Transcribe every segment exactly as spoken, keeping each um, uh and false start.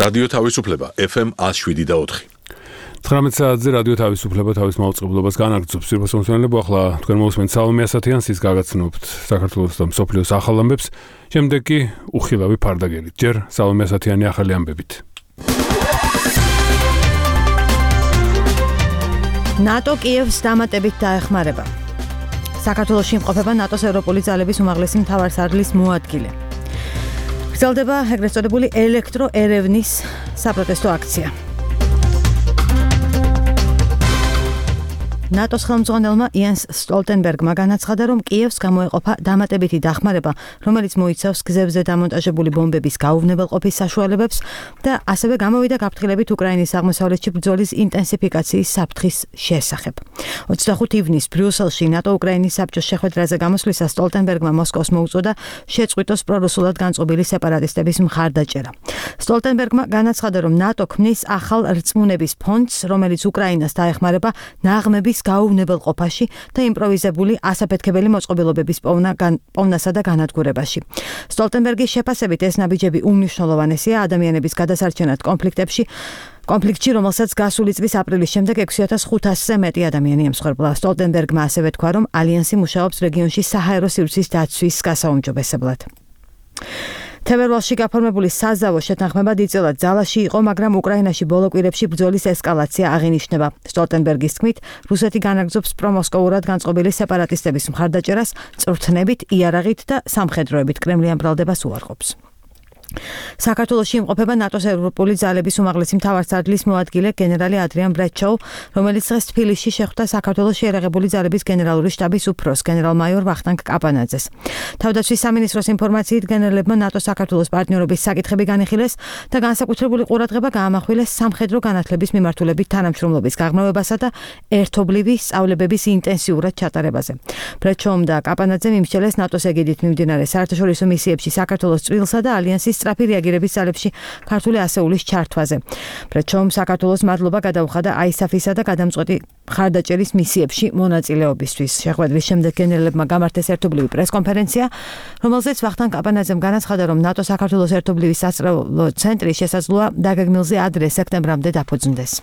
რადიო თავისუფლება ეფ ემ one oh seven და four. ცხრამეტ საათზე რადიო თავისუფლება თავის მაუწყებლობას განაგრძობს. სირბოს მომსმენელებო, ახლა თქვენ მოვუსმენთ სალომე ასათიანს, ის გაგაცნობთ საქართველოს და მსოფლიოს ახალ ამბებს. შემდეგ კი უხილავი ფარდაგერით. ჯერ სალომე ასათიანი ახალი ამბებით. ნატო კიევს დამატებით დაეხმარება. საქართველოში იმყოფება ნატოს ევროპული ძალების უმაღლესი მთავარსარდლის მოადგილე. გრძელდება ეგრეთ წოდებული ელექტროერევნის საპროტესტო აქცია. ნატოს ხელმძღვანელმა იანს სტოლტენბერგმა განაცხადა, რომ კიევს გამოეყოფა დამატებითი დახმარება, რომელიც მოიცავს გზებზე დამონტაჟებული ბომბების გაუვნებელყოფის საშუალებებს და ასევე გამოვიდა გაფრთხილებით უკრაინის აღმოსავლეთში ბრძოლის ინტენსიფიკაციის საფრთხის შესახებ. ოცდახუთი ივნისს ბრიუსელში ნატო-უკრაინის საბჭოს შეხვედრაზე გამოსვლისას სტოლტენბერგმა მოსკოვს მოუწოდა შეწყვიტოს პრორუსულად განწყობილი სეპარატისტების მხარდაჭერა. სტოლტენბერგმა განაცხადა, რომ ნატო ქმნის ახალ რწმუნების ფონდს, რომელიც უკრაინას დაეხმარება ნაღმების გაუვნებელყოფაში და იმპროვიზებული ასაფეთქებელი მოწყობილობების პოვნასა და განადგურებაში. სტოლტენბერგის შეფასებით ეს ნაბიჯები უმნიშვნელოვანესია ადამიანების გადასარჩენად კონფლიქტებში, კონფლიქტში, რომელსაც გასული წლის აპრილის შემდეგ ექვსი ათას ხუთასზე მეტი ადამიანი ემსხვერპლა. სტოლტენბერგმა ასევე თქვა, რომ ალიანსი მუშაობს რეგიონში საჰაერო სივრცის დაცვის გასაუმჯობესებლად. თებერვალში გაფორმებული საზავო შეთანხმება დიდწილად ძალაში იყო, მაგრამ უკრაინაში ბოლო კვირებში ბრძოლის ესკალაცია აღინიშნება. სტოლტენბერგის თქმით, რუსეთი განაგრძობს პრომოსკოვურად განწყობილი სეპარატისტების მხარდაჭერას, წვრთნებით, იარაღით და სამხედროებით. კრემლი ამ ბრალდებას უარყოფს. საქართველოში იმყოფება ნატოს ევროპული ძალების უმაღლესი მთავარსარდლის მოადგილე გენერალი ადრიან ბრეჩოუ, რომელიც დღეს თბილისში შეხვდა საქართველოს შეიარაღებული ძალების გენერალური შტაბის უფროს გენერალ-მაიორ ვახტანგ კაპანაძეს. თავდაცვის სამინისტროს ინფორმაციით გენერლებმა ნატო-საქართველოს პარტნიორობის საკითხები განიხილეს და განსაკუთრებული ყურადღება გაამახვილეს სამხედრო განათლების მიმართულებით თანამშრომლობის გაღრმავებასა და ერთობლივი სწავლებების ინტენსიურად ჩატარებაზე. ბრეჩოუმ და კაპანაძემ იმსჯელეს ნატოს ეგიდით მიმდინარე საერთაშორისო მისიებში საქართველოს წვრილსა და ალიანსის სწრაფი რეაგირების ძალებში ქართული ასეულის ჩართვაზე. ბრეჩოუმ საქართველოს მადლობა გადაუხადა აისაფისა და გადამწყვეტი მხარდაჭერის მისიებში მონაწილეობისთვის. შეხვედრის შემდეგ გენერლებმა გამართეს ერთობლივი პრესკონფერენცია, რომელზეც ვახტანგ კაპანაძემ განაცხადა, რომ ნატო-საქართველოს ერთობლივი სასწავლო ცენტრი შესაძლოა დაგეგმილზე ადრე სექტემბრამდე დაფუძნდეს.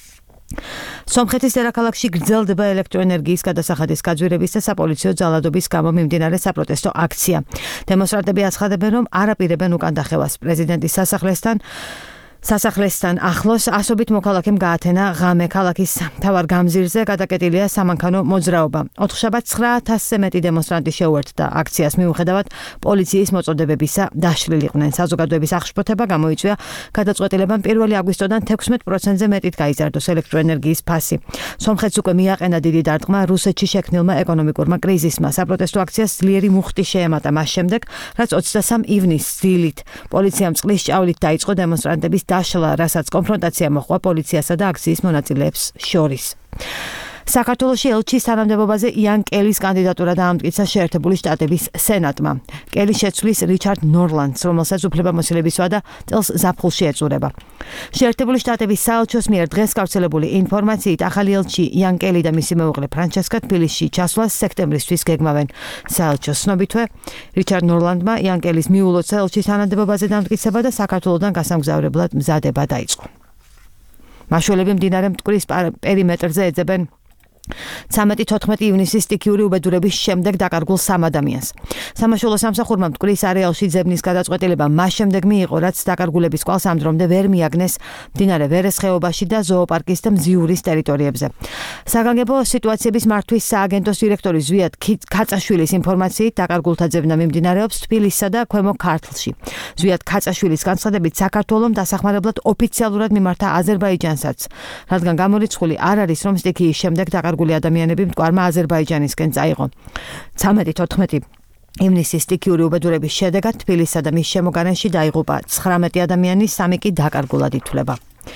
სომხეთის დედაქალაქში გრძელდება ელექტროენერგიის გადასახადის გაძვირების და საპოლიციო ძალადობის გამო მიმდინარე საპროტესტო აქცია. დემონსტრანტები აცხადებენ, რომ არ აპირებენ უკან დახევას. პრეზიდენტის სასახლესთან სასახლესთან ახლოს ასობით მოქალაქემ გაათენა ღამე. ქალაქის მთავარ გამზირზე გადაკეტილია სამანქანო მოძრაობა. ოთხშაბათს ცხრა ათასზე მეტი დემონსტრანტი შეუერთდა აქციას, მიუხედავად პოლიციის მოწოდებებისა დაშლილიყვნენ. საზოგადოების აღშფოთება გამოიწვია გადაწყვეტილებამ პირველი აგვისტოდან თექვსმეტ პროცენტზე მეტით გაიზარდოს ელექტროენერგიის ფასი. სომხეთს უკვე მიაყენა დიდი დარტყმა რუსეთში შექმნილმა ეკონომიკურმა კრიზისმა. საპროტესტო აქციას ძლიერი მუხტი შეემატა მას შემდეგ, რაც ოცდასამ ივნისს დილით პოლიციამ წყლის ჭავლით დაიწყო დემონსტრანტების დაშლა, რასაც კონფრონტაცია მოჰყვა პოლიციასა და აქციის მონაწილეებს შორის. საქართველოში ელჩის თანამდებობაზე იან კელის კანდიდატურა დაამტკიცა შეერთებული შტატების სენატმა. კელი შეცვლის რიჩარდ ნორლანდს, რომელსაც უფლებამოსილების ვადა წელს ზაფხულში ეწურება. შეერთებული შტატების საელჩოს მიერ დღეს გავრცელებული ინფორმაციით ახალი ელჩი იან კელი და მისი მეუღლე ფრანჩესკა თბილისში ჩასვლას სექტემბრისთვის გეგმავენ. საელჩოს ცნობითვე, რიჩარდ ნორლანდმა იან კელის მიულოცა ელჩის თანამდებობაზე დამტკიცება და საქართველოდან გასამგზავრებლად მზადება დაიწყო. მაშველები მდინარე მტკვრის პერიმეტრზე ეძებენ ცამეტი თოთხმეტი ივნისის სტიქიური უბედურების შემდეგ დაკარგულ სამ ადამიანს. სამაშველო სამსახურმა მტკვრის არეალში ძებნის გადაწყვეტილება მას შემდეგ მიიღო, რაც დაკარგულების კვალს ამ დრომდე ვერ მიაგნეს მდინარე ვერეს ხეობაში და ზოოპარკის და მზიურის ტერიტორიებზე. საგანგებო სიტუაციების მართვის სააგენტოს დირექტორი ზვიად ქაწაშვილის ინფორმაციით დაკარგულთა ძებნა მიმდინარეობს თბილისსა და ქვემო ქართლში. ზვიად ქაწაშვილის განცხადებით, საქართველომ დასახმარებლად ოფიციალურად მიმართა აზერბაიჯანსაც, რადგან გამორიცხული არ არის, რომ სტიქიის შემდეგ დაკარგული ადამიანები მტკვარმა აზერბაიჯანისკენ წაიღო. ცამეტი თოთხმეტი ივნისის სტიქიური უბედურების შედეგად თბილისსა და მის შემოგარენში დაიღუპა ცხრამეტი ადამიანი, სამი კი დაკარგულად ითვლება.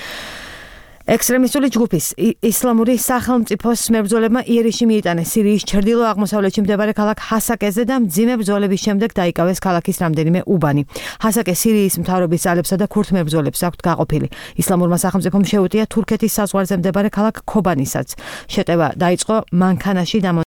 ექსტრემისტული ჯგუფის ისლამური სახელმწიფოს მებრძოლებმა იერიში მიიტანეს სირიის ჩრდილო-აღმოსავლეთში მდებარე ქალაქ ჰასაკეზე და მძიმე ბრძოლების შემდეგ დაიკავეს ქალაქის რამდენიმე უბანი. ჰასაკე სირიის მთავრობის ძალებსა და ქურთ მებრძოლებს აქვთ გაყოფილი. ისლამურმა სახელმწიფომ შეუტია თურქეთის საზღვარზე მდებარე ქალაქ ქობანისაც. შეტევა დაიწყო მანქანაში